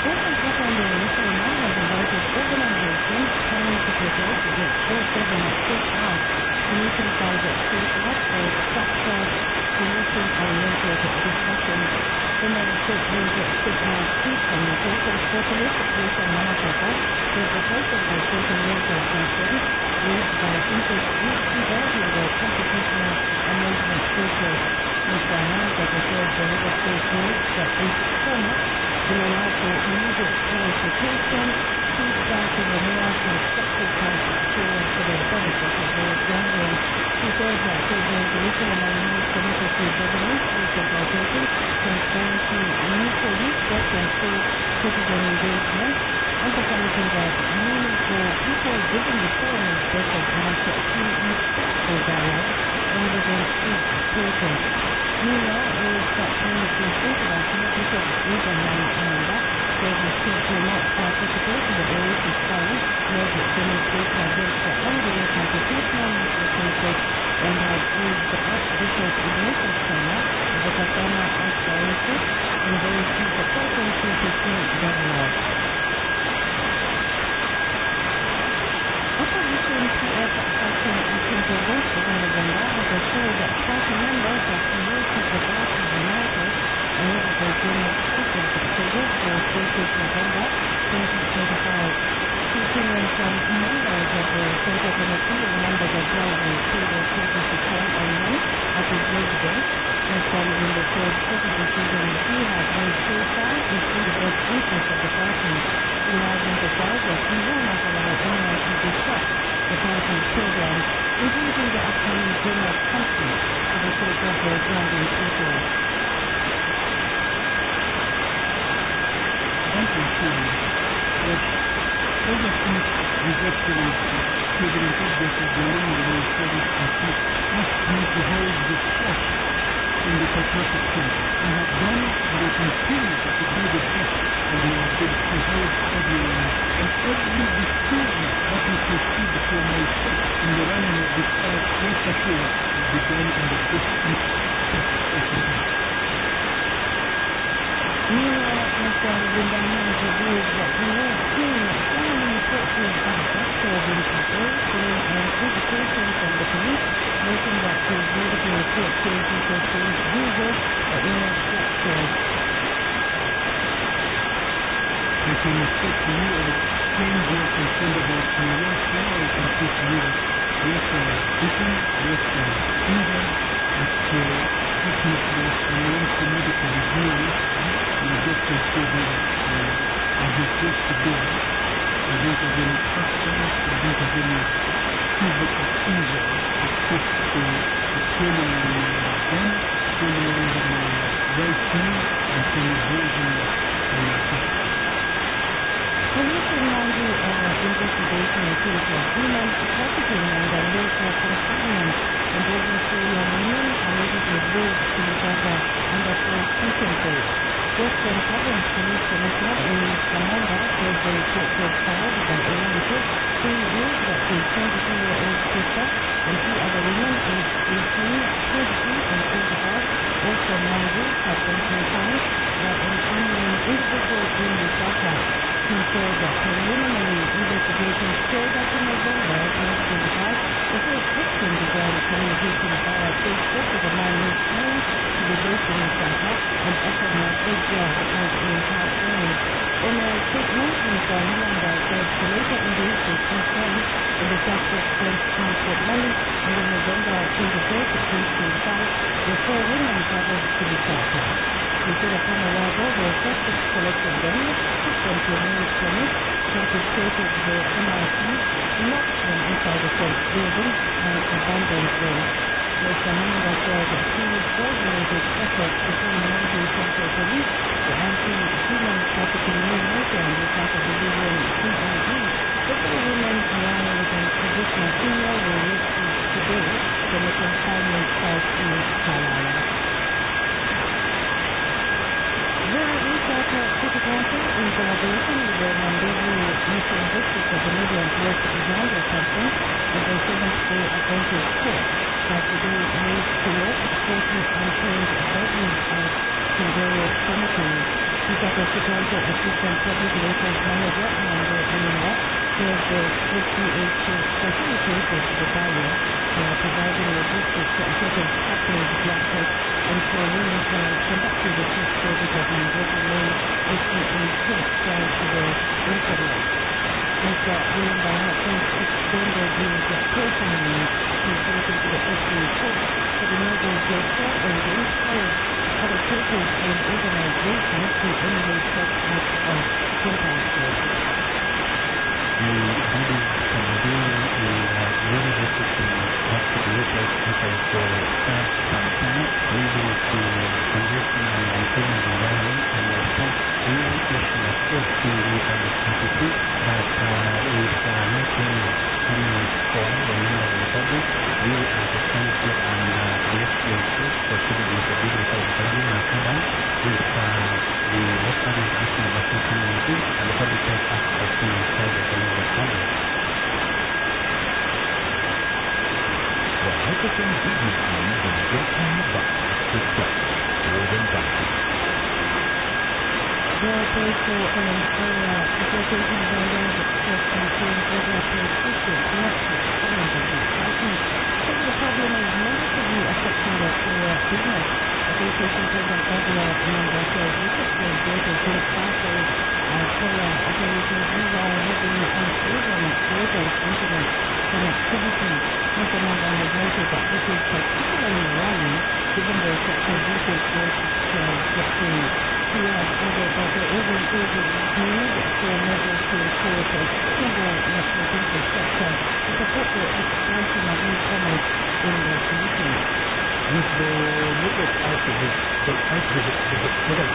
This is what the initial model invited organizations trying to protect against racism at State House to emphasize that State House for structured, solution-oriented discussions. The state news at State House Peace Committee for the Socialist Peace and Manitoba was reported by social media concerns raised by interest groups regarding the constitutional amendment process. Mr. Hamza preferred the legislative rules that is format will allow for immediate clarification, feedback in the more constructive type experience for the benefit of those wondering. He said that the resolution amendment committed to governance, consultation, transparency, mutual respect, and full citizen engagement, emphasizing that meaningful people given the forum is better answer to respectful dialogue rather than speak protest. Meanwhile, those that claim to international Bishop Abraham Amanda said his church will not participate in the Oasis Forum, nor demonstrate against the ongoing constitutional process, and has urged the Archbishop Ignatius Chana of the Kasama Archdiocese and those who support him to pursue dialogue. Opposition PF Faction Action Convention in November has assured that party members that will keep the party united ahead of the general elections scheduled for 30th November 2025. Speaking in from members of the Central Committee and members of Parliament to the Central Secretary on Monday at his residence, Mr. Luwinde said presidency committee has made so far is in the best interest of the party. He has emphasized that he will not allow anyone to disrupt the party's programs, including the upcoming general conference for the sake of the grounding people. Thank you, Stephen. Ever since His Excellency President Joseph Biden administration asked me to hold this course in the Patriotic Center, I have done and will continue to do the best that we have been to hold everyone and every decision that we proceed from myself in the running of this house rest assured will be done in the best interest of the country. Meanwhile, Mr. Luwinde believes that he has seen family coaches and doctors in Kabul doing an education from the police, noting that his medical report shows he sustained bruises but no fractures. I can report to you and explain your concern about my welfare. I can say to you that yes, I was beaten, yes, I was injured, but fortunately when I went to medical review yesterday, the doctor told me that I have just to go. I don't have any fractures, I don't have any physical injury except the swelling on my arm, swelling under my right knee, and some abrasion on my back. Police in Nandi are investigating a case of human trafficking and unlawful confinement involving 4 young women allegedly raped to recover under false pretenses. Western Province Police Commissioner Louis Kamanda said the report was filed by a relative who ruled that his 22-year-old sister and 2 other women aged 18, 22 and 25, all from Nandi, had been confined by an unknown individual in Lusaka. He said that preliminary investigation showed that in November 2025, the first victim began communicating via Facebook with a man who claimed to be based in Lusaka and offered her a job as a house maid. In a statement, Mr. Hamanda said to later engage with two friends in the suspect spent transport money and in November 23rd to 2025, the 4 women traveled to Lusaka. He said upon arrival, the suspect collected them, took them to a maid clinic, confiscated the MRT, locked them inside a fenced building, and abandoned them. Mr. Hamanda said that he coordinated efforts between Nandi Central Police, the Anti-Human Trafficking Unit, and Lusaka Division CID. The 4 women, along with an additional female, were rescued today from a confinement site in Kalaya. The Lusaka City Council, in collaboration with the Manduru Mission District of the Middle West Uganda Conference and the 7th Day Adventist Court, has today raised towards 40 unpaid begging out to various committees. Chicago Security Assistant Public Relations Manager Amanda Linda says the SDH facilitated the barrier by providing logistics to certain pathways blocked and for women conducted the test service of Mangrove Lane SDA test prior to the incident. Mr. Linda has since extended his co-signing to to the SDA test for the legislature and encouraged other churches and organizations to emulate such acts of compassion. The body convening the university activities efforts for staff campaign leading to congestion and improvement environment and the first real issue of safety with the capacity that is making comments for the member of the public. We are the council and legislators for civil disabilities of Bali Makada with the local national Baptist community and the public health act of the The Hackathon BBC is brought to you by Success, Warden Bank. The Postal and Area Association of Ireland has confirmed over persistent electric challenges pricing. The problem is negatively affecting the Korea business. Association President Gabriel Amanda says researchers data since Barclays Korea operations these are having unproven incidents connectivity. Mr. Amanda has noted that this is particularly worrying given the sector's recent growth trajectory. He has added that there isn't urgent need for measures to ensure a stable network infrastructure to support the expansion of e-commerce in the region. With the network outage,